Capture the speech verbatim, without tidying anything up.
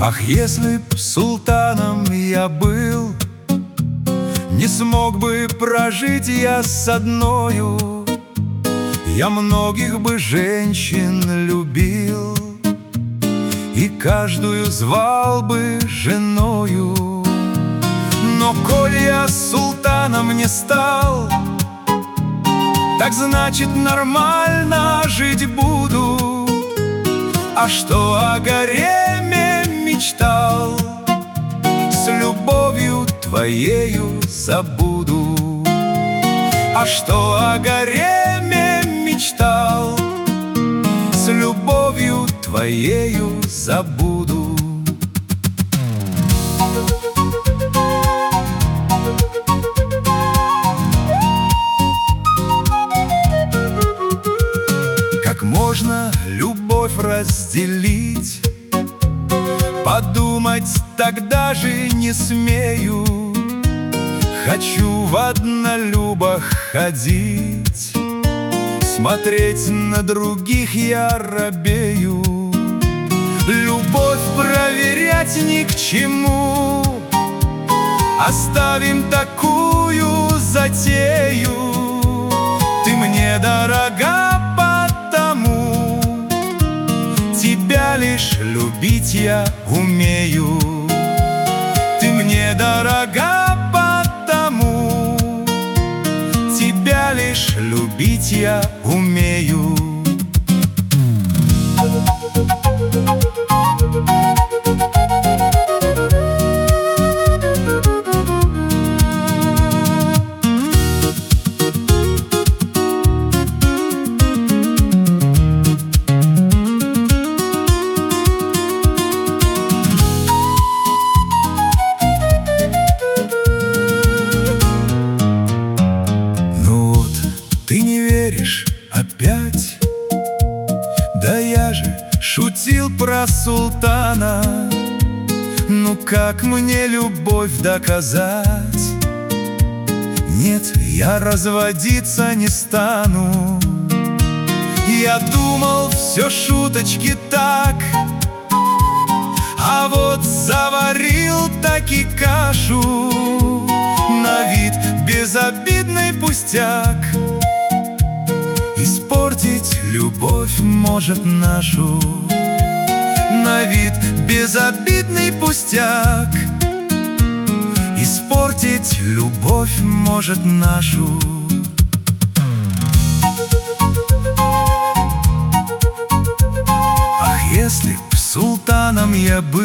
Ах, если б султаном я был, не смог бы прожить я с одною. Я многих бы женщин любил и каждую звал бы женою. Но коль я султаном не стал, так значит нормально жить буду. А что о гареме мечтал, с любовью твоею забуду. А что о гареме мечтал, с любовью твоею забуду. Как можно любовь разделить? Подумать тогда же не смею. Хочу в однолюбах ходить, смотреть на других я робею. Любовь проверять ни к чему, оставим такую затею. Ты мне дорога потому, тебя лишь любить я умею. Ты мне дорога потому, тебя лишь любить я умею. Ты не веришь опять? Да я же шутил про султана. Ну как мне любовь доказать? Нет, я разводиться не стану. Я думал, все шуточки так, а вот заварил таки кашу. На вид безобидный пустяк, испортить любовь может нашу. На вид безобидный пустяк, испортить любовь может нашу. Ах, если б султаном я был,